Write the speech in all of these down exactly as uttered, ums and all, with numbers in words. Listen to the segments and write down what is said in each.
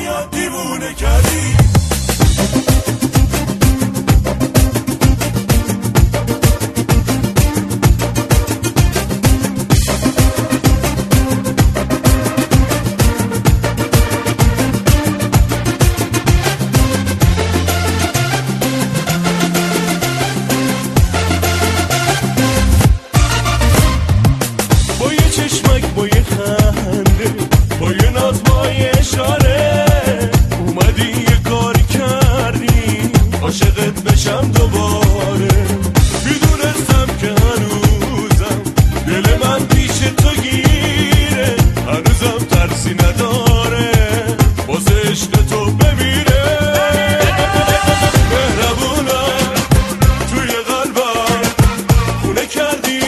زیاد دیوونه کردی. چشمک با یه خنده، با یه ناز، با یه اشاره، اومدی یه کاری کردی عاشقت بشم دوباره. میدونستم که هنوزم دل من پیش تو گیره، هنوزم ترسی نداره واسه عشق تو بمیره. مهربونم توی قلبم خونه کردی،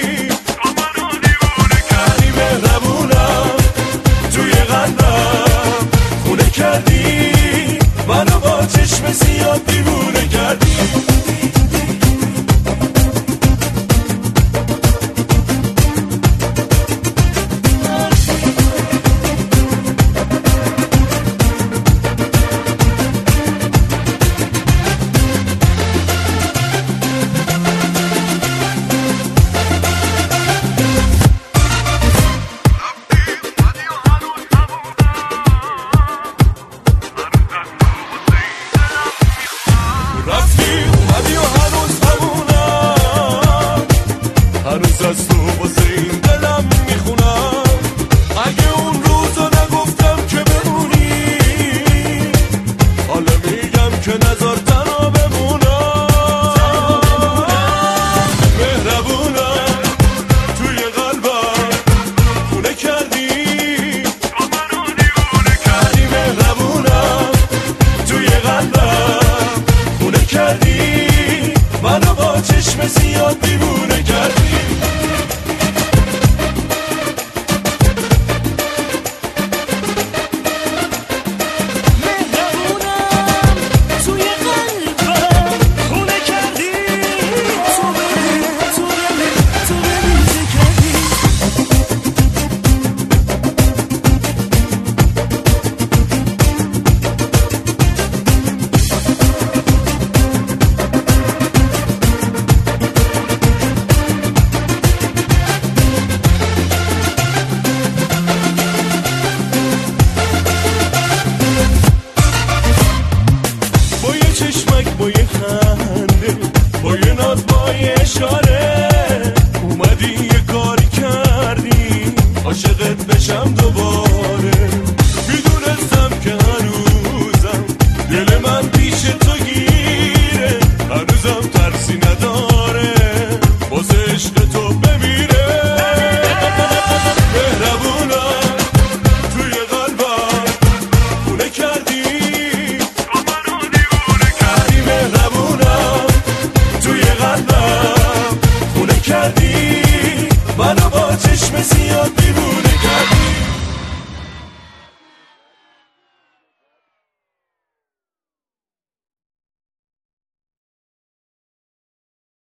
کردی منو با چشم زیاد دیوونه کردی. هنوز از تو واسه این دلم میخونم. اگه اون روزو نگفتم که بمونی، حالا میگم که نذار تنها بمونم. مهربونم توی قلبم خونه کردی، منو دیوونه کردی. مهربونم توی قلبم خونه کردی، منو با چشم زیاد دیوونه کردی. چشمک با یه خنده، با یه ناز، با یه اشاره، اومدی یه کاری کردی عاشقت بشم دوباره. میدونستم که هنوزم دل من پیش تو گیره، هنوزم ترسی نداره واسه عشق تو بمیره. مهربونم توی قلبم خونه کردی، منو با چشم زیاد دیوونه